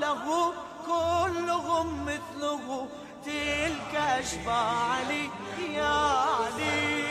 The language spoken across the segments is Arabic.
له كلهم مثله، تلك أشفاع علي يا علي.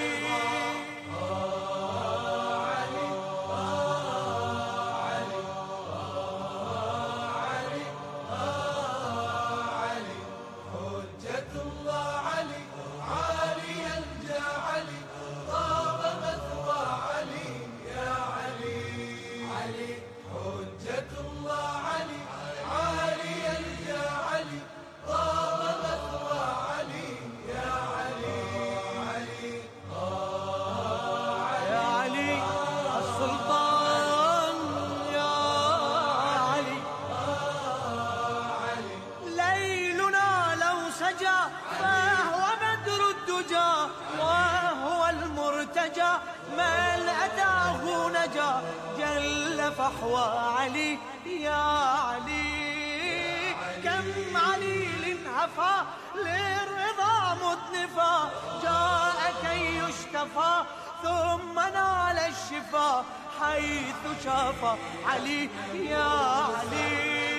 فهو بدر الدجى وهو المرتجى، من أتاه نجا جل فحوى علي يا علي. كم عليل هفى للرضا مدنفا، جاء كي يشتفى ثم نال الشفا، حيث شاف علي يا علي.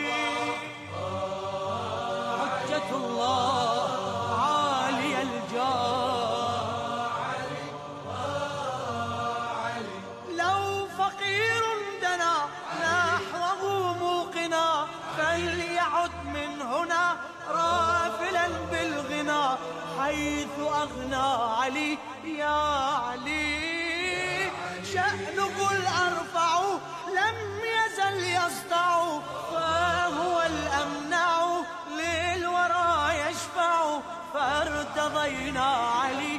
حجة الله عالي الجاه، لو فقير دنا نحوه موقنا، فليعد من هنا رافلا بالغنى، حيث أغنى علي يا علي. شأنه الأرفع لم يزل يسطع، فهو الأمنع للورى يشفع، فارتضينا علي